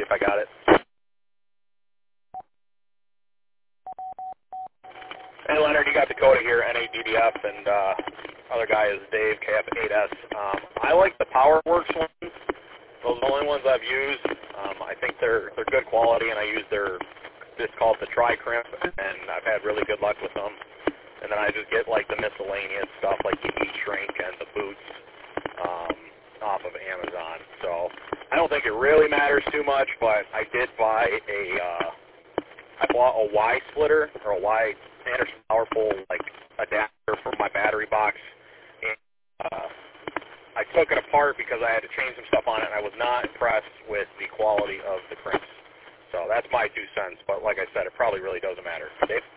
if I got it. Hey, Leonard, you got Dakota here, NADDF, and other guy is Dave, KF8S. I like the PowerWorks ones. Those are the only ones I've used. I think they're good quality, and I use it's called the Tri-Crimp, and I've had really good luck with them. And then I just get like the miscellaneous stuff like the heat shrink and the boots off of Amazon. So I don't think it really matters too much, but I did buy I bought a Y splitter, or a Y Anderson Powerful like adapter for my battery box. And, I took it apart because I had to change some stuff on it, and I was not impressed with the quality of the crimps. So that's my 2 cents, but like I said, it probably really doesn't matter. Dave?